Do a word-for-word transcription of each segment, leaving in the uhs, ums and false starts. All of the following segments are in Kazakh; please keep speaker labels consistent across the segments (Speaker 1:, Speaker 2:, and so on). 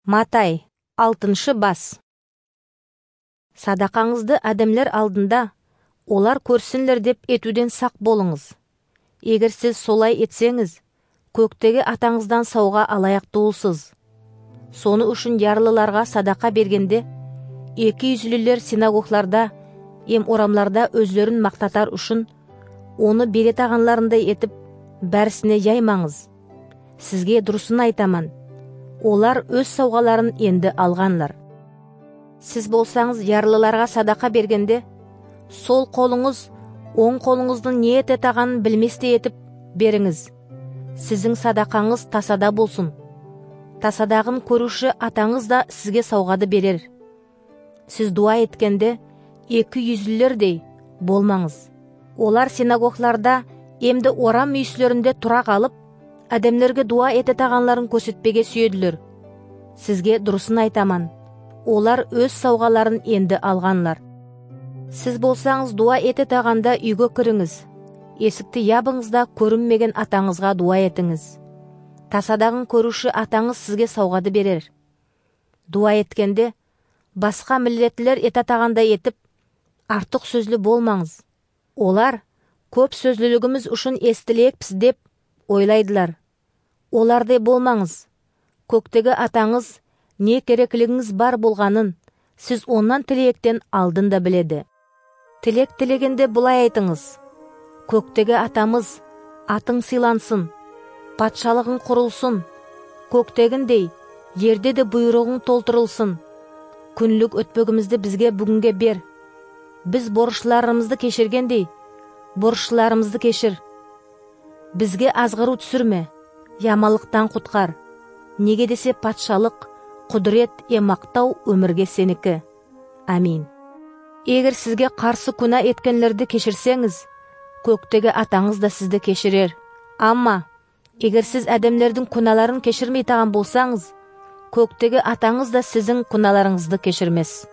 Speaker 1: Матай, алтыншы бас. Садақаңызды адамлар алдында, олар көрсінлер деп етуден сақ болыңыз. Егер сіз солай етсеңіз, көктегі атаңыздан сауға алаяқ туылсыз. Соны үшін ярлыларға садақа бергенде, екі yüzлілер синагогларда, ем орамларда өзлерін мақтатар үшін, оны берет ағанларындай етіп, бәрісіне яймаңыз. Сізге дұрысын айтаман. Олар өз сауғаларын енді алғанлар. Сіз болсаңыз ярлыларға садақа бергенде, сол қолыңыз, оң қолыңыздың не ететағанын білместе етіп беріңіз. Сіздің садақаңыз тасада болсын. Тасадағын көруші атаңыз да сізге сауғады берер. Сіз дуа еткенде, екі yüzлілердей болмаңыз. Олар синагогларда емді орам үйсілерінде тұра қалып, әдемлерге дуа ететағанларын көрсетпеге сүйеділер. Сізге дұрысын айтаман. Олар өз сауғаларын енді алғанлар. Сіз болсаңыз дуа ететағанда үйге кіріңіз. Есікті ябыңызда көрінмеген атаңызға дуа етіңіз. Тасадағын көруші атаңыз сізге сауғады берер. Дуа еткенде, басқа миллетлер ететағанда етіп, артық сөзлі болмаңыз. Олар, көп сөзлілігіміз үшін естілейікпіз деп ойлайдылар. Олардай болмаңыз. Көктегі атаңыз не керекілігіңіз бар болғанын, сіз оннан тілектен алдын да біледі. Тілек тілегенде бұлай айтыңыз. Көктегі атамыз, атың сыйлансын, патшалығың құрылсын, көктегіндей, ерде де бұйрығың толтырылсын. Күнлік өтпөгімізді бізге бүгінге бер. Біз борышларымызды кешіргендей, борышларымызды кешір. Бізге азғыру түсірме, ямалықтан құтқар. Неге десе патшалық, құдірет, емақтау өмірге сенікі. Амин. Егер сізге қарсы күнә еткенлерді кешірсеңіз, көктегі атаңыз да сізді кешірер. Амма, егер сіз әдемлердің күнәларын кешірмей таған болсаңыз, көктегі атаңыз да сіздің күнәларыңызды кешірмес.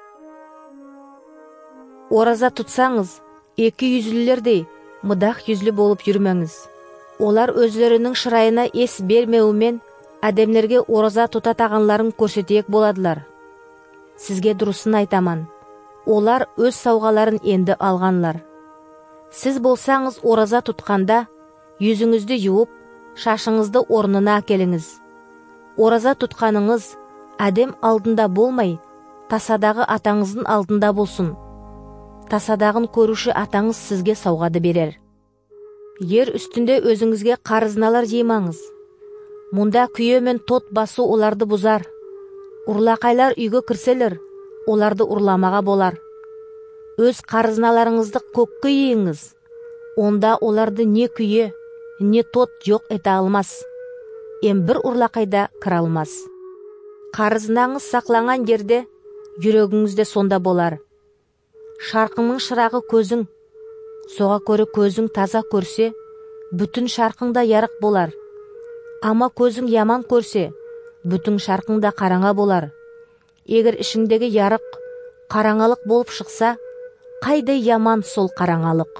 Speaker 1: Ораза тұтсаңыз, екі yüzлілердей мұдақ yüzлі болып жүрмеңіз. Олар өзлерінің шырайына ес бермеуімен, әдемлерге ораза тұтатағанларын көрсетейік боладылар. Сізге дұрысын айтаман. Олар өз сауғаларын енді алғанлар. Сіз болсаңыз ораза тұтқанда, yüzіңізді юып, шашыңызды орнына әкеліңіз. Ораза тұтқаныңыз әдем алдында болмай, тасадағы атаңыздың алдында болсын. Тасадағын көруші атаңыз сізге сауғады берер. Ер үстінде өзіңізге қарызналар жеймаңыз. Мұнда күйе мен тот басу оларды бұзар. Ұрлақайлар үйге кірселер, оларды ұрламаға болар. Өз қарызналарыңызды көкке ейіңіз. Онда оларды не күйе, не тот жоқ ете алмас. Ем бір ұрлақайда кіра алмас. Қарызынаңыз сақланған жерде, жүрегіңізде сонда болар. Шарқыңның шырағы көзің, соға көрі көзің таза көрсе, бүтін шарқыңда ярық болар. Ама көзің яман көрсе, бүтін шарқыңда қараңа болар. Егер ішіңдегі ярық, қараңалық болып шықса, қайдай яман сол қараңалық.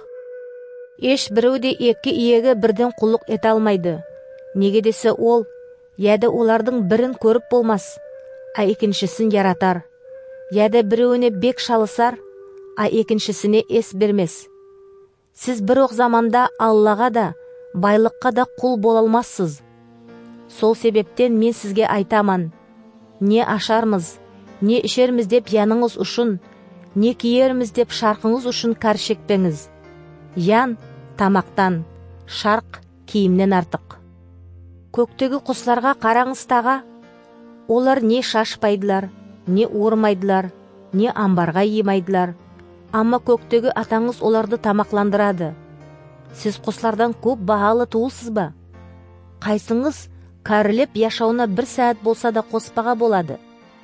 Speaker 1: Еш біреуде екі иегі бірден құлық ете алмайды. Неге десе ол, яды олардың бірін көріп болмас, а екіншісін яратар. Яды біреуіне бек шалысар, а екіншісіне ес бермес. Сіз бір оқ заманда Аллаға да, байлыққа да құл болалмассыз. Сол себептен мен сізге айтаман. Не ашармыз, не ішерміз деп яныңыз үшін, не киерміз деп шарқыңыз үшін кар шекпеңіз. Ян тамақтан, шарқ киімнен артық. Көктегі құсларға қараңыз таға, олар не шашпайдылар, не уырмайдылар, не амбарға емайдылар. Амма көктегі атаңыз оларды тамақландырады. Сіз құслардан көп бағалы туылсыз ба? Қайсыңыз кәрілеп яшауына бір сәт болса да қоспаға болады.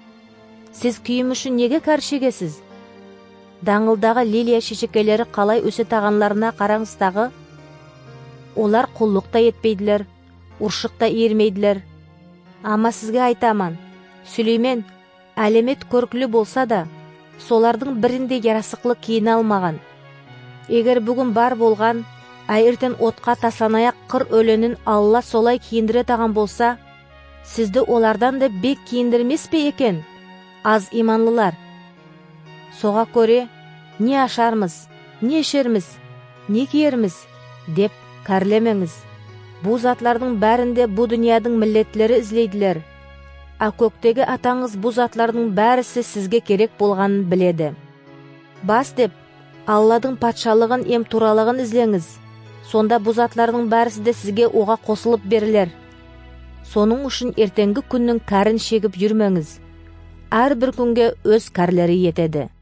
Speaker 1: Сіз күйім үшін неге кәр шегесіз? Даңылдағы лилия шешекелері қалай өсетағанларына қараңызтағы? Олар құллықта етпейділер, ұршықта ермейділер. Ама сізге айтаман, Сүлеймен әлемет көркілі болса да, солардың бірінде ярасықлы киіне алмаған. Егер бүгін бар болған, әйіртен отқа тасанаяқ қыр өленін Алла солай киіндіре таған болса, сізді олардан да бек киіндірмес пе екен? Аз иманлылар. Соға көре, не ашармыз, не ішерміз, не киерміз деп кәрлемеңіз. Бұ затлардың бәрінде бұ дүниядың миллетлері ізлейділер. А көктегі атаңыз бұ затлардың бәрісі сізге керек болғанын біледі. Бас деп, Алладың патшалығын ем туралығын ізлеңіз. Сонда бұ затлардың бәрісі де сізге оға қосылып берілер. Соның үшін ертеңгі күннің кәрін шегіп жүрмеңіз. Әр бір күнге өз кәрлері етеді.